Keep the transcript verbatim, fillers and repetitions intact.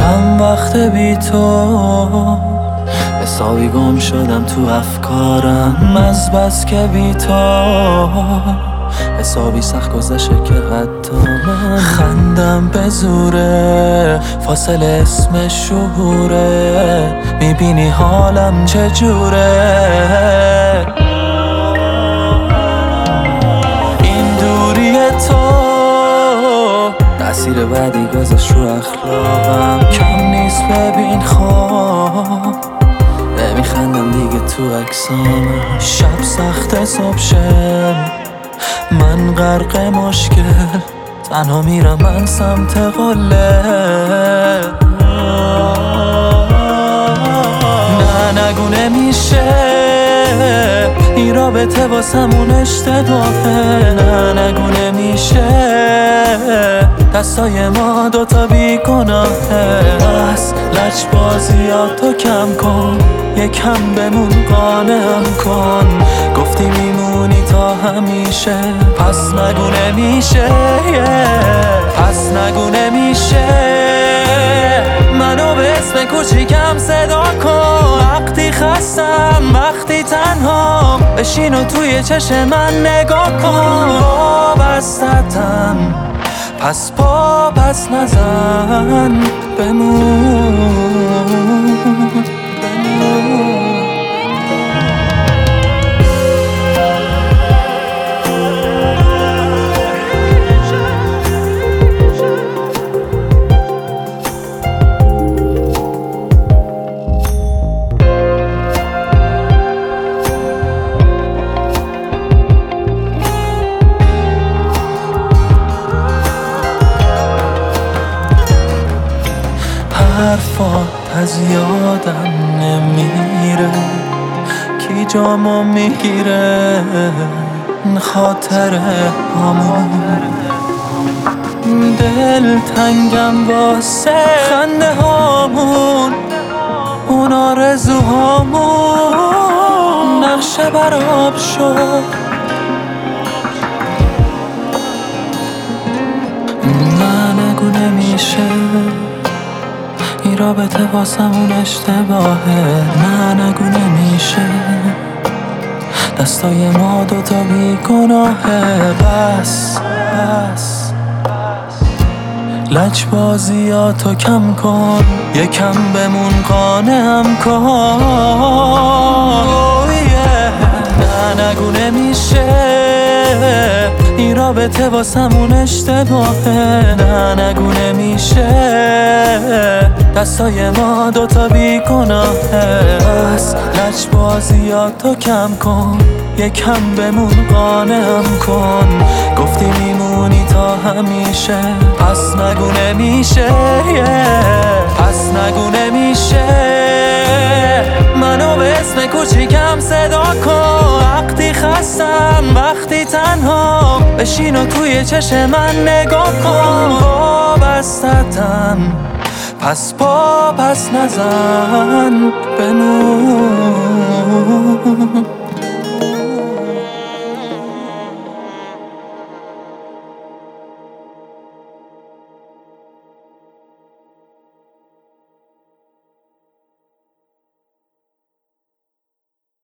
چند وقت بی تو حسابی گم شدم تو افکارم، از بس که بی تو حسابی سخت گذشته که حتی من خندم به زوره، فاصله اسم شعوره، میبینی حالم چجوره. این دوری تو تأثیر بعدی گذاشت رو اخلاقم، کم نیست ببین خواب نمیخندم دیگه تو عکسام. شب سخت صبح شه من غرق مشکل، تنها میرم من سمت قله. نه نگو نمیشه این رابطه واسمون اشتباهه، نه نگو نمیشه دستای ما دوتا بی گناهه. از لج بازیاتو کم کن، یکم بمون قانعم کن، گفتی میمونی تا همیشه، پس نگو نمیشه پس نگو نمیشه منو به اسم کوچیکم صدا کن. وقتی خستم وقتی تنها بشین و توی چشم من نگاه کن. وابستتم پس پا پس نزن، بمون بمون. حرفات از یادم نمیره، کی جامو میگیره خاطره همون. دل تنگم واسه خنده هامون، اون آرزوهامون نقشه براب شد. نه نگو نمیشه این رابطه واسمون اشتباهه، نه نگو نمیشه دستای ما دوتا بی گناهه. بس بس لج بازیاتو کم کن، یکم بمون قانعم کن. نه نگو نمیشه این رابطه واسمون اشتباهه، نه نگو نمیشه دستای ما دوتا بی گناهه. از لج بازیاتو کم کن، یکم بمون قانعم کن، گفتی میمونی تا همیشه، پس نگو نمیشه پس نگو نمیشه منو به اسم کوچیکم صدا کن. وقتی خستم وقتی تنها بشین و توی چشم من نگاه کن. وابستتم پس پا پس نزن، بمون.